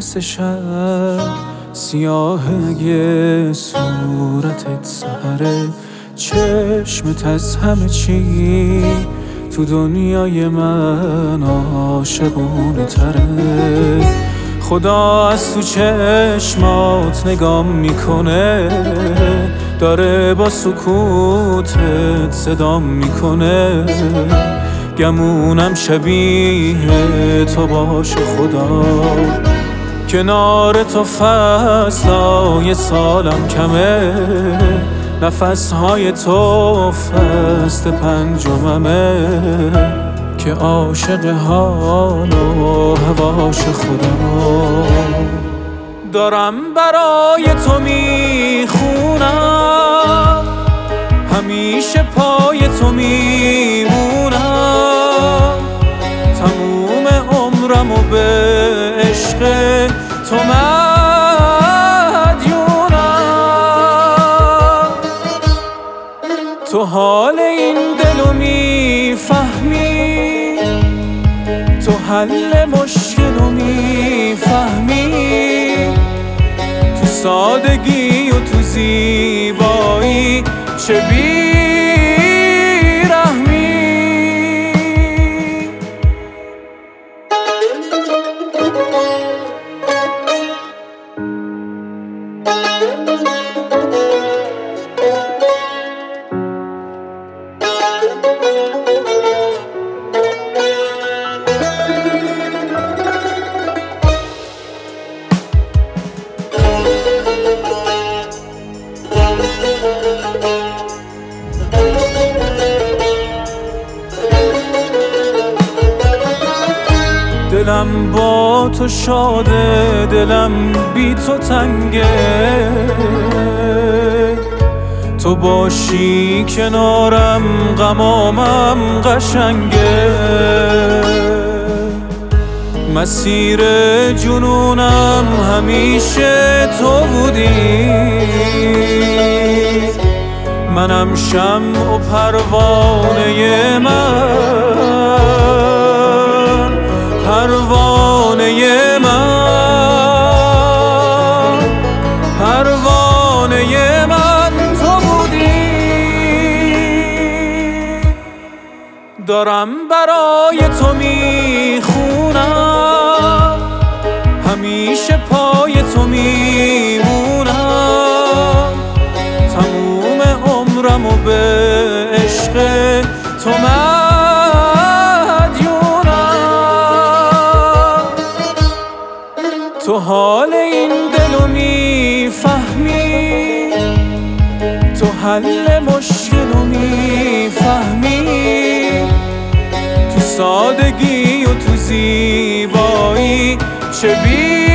مثل شب سیاهه صورتت سحره، چشمت از همه چی تو دنیای من عاشقونه تره. خدا از تو چشمات نگام میکنه، داره با سکوتت صدام میکنه. گمونم شبیه تو باشه خدا، کنار تو فصلای سالم کمه، نفسهای تو فصل پنجممه، که عاشق حال و هواش خدا. دارم برای تو میخونم، همیشه پای تو میمونم، تموم عمرم و به عشق تو مدیونم. تو حال این دلو میفهمی، تو حل مشکلو میفهمی، تو سادگی و تو زیبایی چه بیرحمی. دلم با تو شاده، دلم بی تو تنگه، تو باشی کنارم غمامم قشنگه. مسیر جنونم همیشه تو بودی، منم شمع و پروانه من، پروانه من، پروانه من تو بودی. دارم برای تو میخونم، همیشه پای تو میمونم، تموم عمرم و به عشق تو تو حال این دلو میفهمی، تو حل مشکلو میفهمی، تو سادگی و تو زیبایی چه